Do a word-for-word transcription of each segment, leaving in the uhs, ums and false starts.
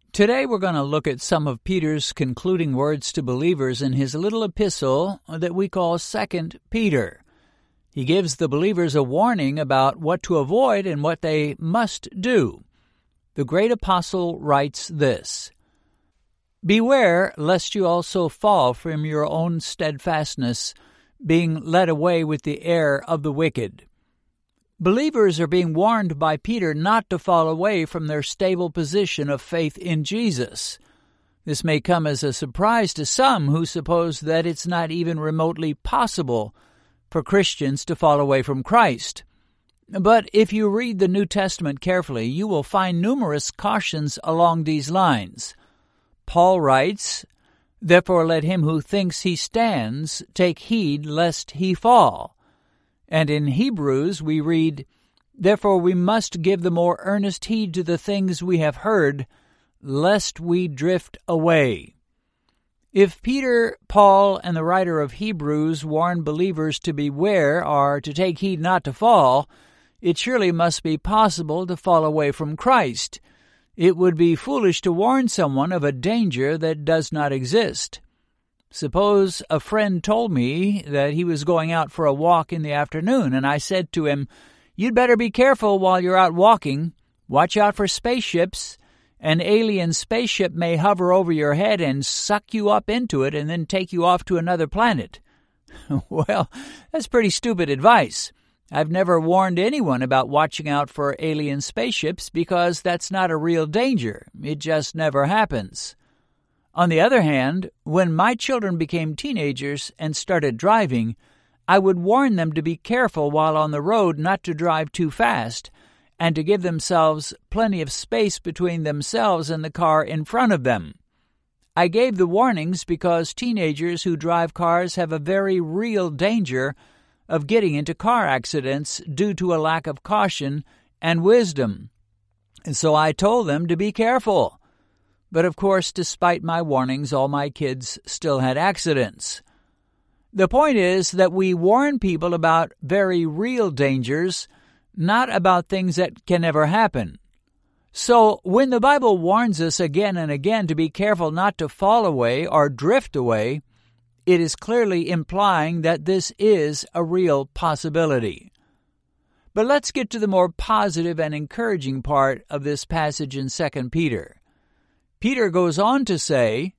Today we're going to look at some of Peter's concluding words to believers in his little epistle that we call Second Peter. He gives the believers a warning about what to avoid and what they must do. The great apostle writes this, "Beware lest you also fall from your own steadfastness, being led away with the error of the wicked." Believers are being warned by Peter not to fall away from their stable position of faith in Jesus. This may come as a surprise to some who suppose that it's not even remotely possible for Christians to fall away from Christ. But if you read the New Testament carefully, you will find numerous cautions along these lines. Paul writes, "Therefore let him who thinks he stands take heed lest he fall." And in Hebrews we read, "Therefore we must give the more earnest heed to the things we have heard, lest we drift away." If Peter, Paul, and the writer of Hebrews warn believers to beware or to take heed not to fall, it surely must be possible to fall away from Christ. It would be foolish to warn someone of a danger that does not exist. Suppose a friend told me that he was going out for a walk in the afternoon, and I said to him, "You'd better be careful while you're out walking. Watch out for spaceships. An alien spaceship may hover over your head and suck you up into it and then take you off to another planet." Well, that's pretty stupid advice. I've never warned anyone about watching out for alien spaceships because that's not a real danger. It just never happens. On the other hand, when my children became teenagers and started driving, I would warn them to be careful while on the road not to drive too fast and to give themselves plenty of space between themselves and the car in front of them. I gave the warnings because teenagers who drive cars have a very real danger of getting into car accidents due to a lack of caution and wisdom. And so I told them to be careful. But of course, despite my warnings, all my kids still had accidents. The point is that we warn people about very real dangers, not about things that can never happen. So when the Bible warns us again and again to be careful not to fall away or drift away, it is clearly implying that this is a real possibility. But let's get to the more positive and encouraging part of this passage in Second Peter. Peter goes on to say,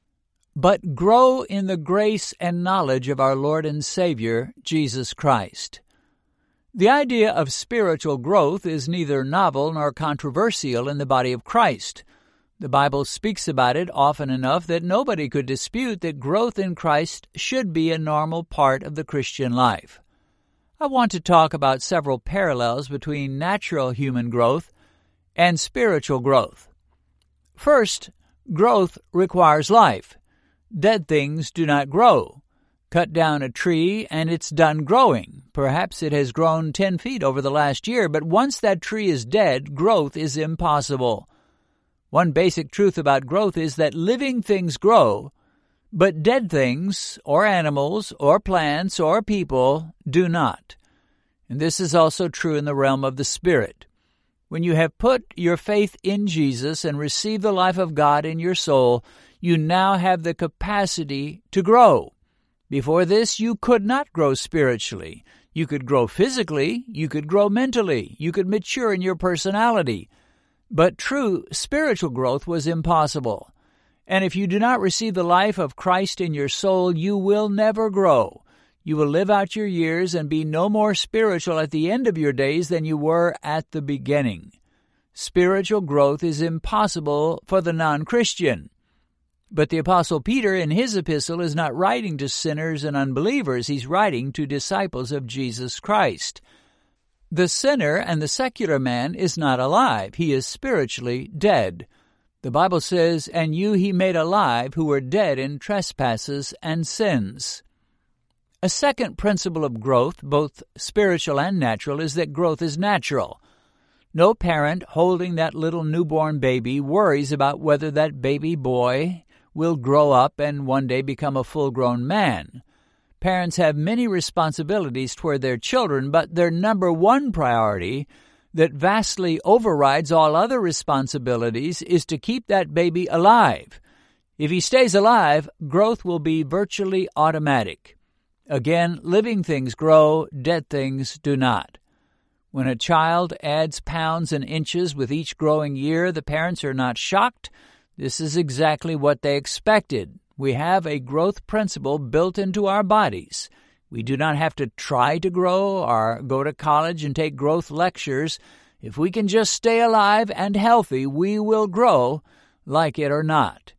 "But grow in the grace and knowledge of our Lord and Savior, Jesus Christ." The idea of spiritual growth is neither novel nor controversial in the body of Christ. The Bible speaks about it often enough that nobody could dispute that growth in Christ should be a normal part of the Christian life. I want to talk about several parallels between natural human growth and spiritual growth. First, growth requires life. Dead things do not grow. Cut down a tree and it's done growing. Perhaps it has grown ten feet over the last year, but once that tree is dead, growth is impossible. One basic truth about growth is that living things grow, but dead things, or animals, or plants, or people, do not. And this is also true in the realm of the Spirit. When you have put your faith in Jesus and received the life of God in your soul, you now have the capacity to grow. Before this, you could not grow spiritually. You could grow physically, you could grow mentally, you could mature in your personality. But true spiritual growth was impossible. And if you do not receive the life of Christ in your soul, you will never grow. You will live out your years and be no more spiritual at the end of your days than you were at the beginning. Spiritual growth is impossible for the non-Christian. But the Apostle Peter in his epistle is not writing to sinners and unbelievers. He's writing to disciples of Jesus Christ. The sinner and the secular man is not alive. He is spiritually dead. The Bible says, "And you he made alive who were dead in trespasses and sins." A second principle of growth, both spiritual and natural, is that growth is natural. No parent holding that little newborn baby worries about whether that baby boy will grow up and one day become a full-grown man. Parents have many responsibilities toward their children, but their number one priority, that vastly overrides all other responsibilities is to keep that baby alive. If he stays alive, growth will be virtually automatic. Again, living things grow, dead things do not. When a child adds pounds and inches with each growing year, the parents are not shocked. This is exactly what they expected. We have a growth principle built into our bodies. We do not have to try to grow or go to college and take growth lectures. If we can just stay alive and healthy, we will grow, like it or not.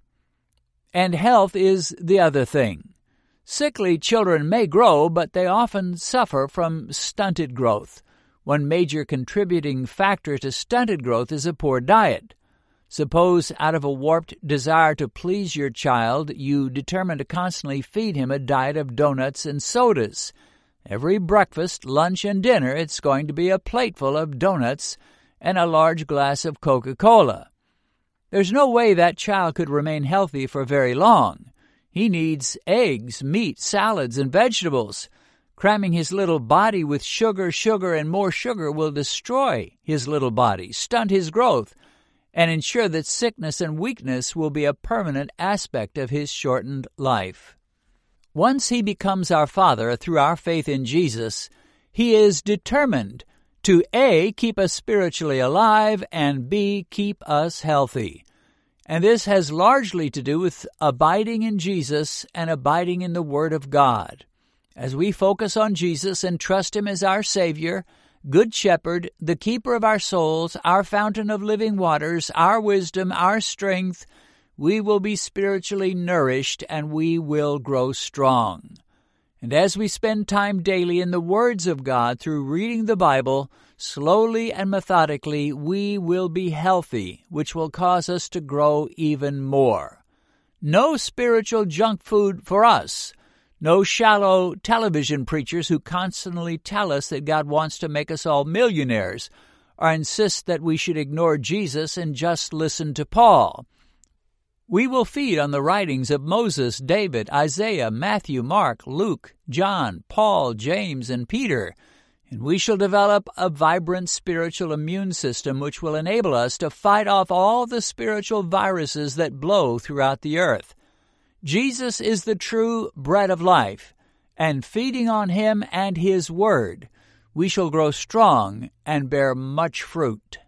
And health is the other thing. Sickly children may grow, but they often suffer from stunted growth. One major contributing factor to stunted growth is a poor diet. Suppose out of a warped desire to please your child, you determine to constantly feed him a diet of donuts and sodas. Every breakfast, lunch, and dinner, it's going to be a plateful of donuts and a large glass of Coca-Cola. There's no way that child could remain healthy for very long. He needs eggs, meat, salads, and vegetables. Cramming his little body with sugar, sugar, and more sugar will destroy his little body, stunt his growth, and ensure that sickness and weakness will be a permanent aspect of his shortened life. Once he becomes our Father through our faith in Jesus, he is determined to A, keep us spiritually alive, and B, keep us healthy. And this has largely to do with abiding in Jesus and abiding in the Word of God. As we focus on Jesus and trust Him as our Savior, Good Shepherd, the keeper of our souls, our fountain of living waters, our wisdom, our strength, we will be spiritually nourished and we will grow strong. And as we spend time daily in the words of God through reading the Bible, slowly and methodically, we will be healthy, which will cause us to grow even more. No spiritual junk food for us. No shallow television preachers who constantly tell us that God wants to make us all millionaires or insist that we should ignore Jesus and just listen to Paul. We will feed on the writings of Moses, David, Isaiah, Matthew, Mark, Luke, John, Paul, James, and Peter, and we shall develop a vibrant spiritual immune system which will enable us to fight off all the spiritual viruses that blow throughout the earth. Jesus is the true bread of life, and feeding on Him and His Word, we shall grow strong and bear much fruit.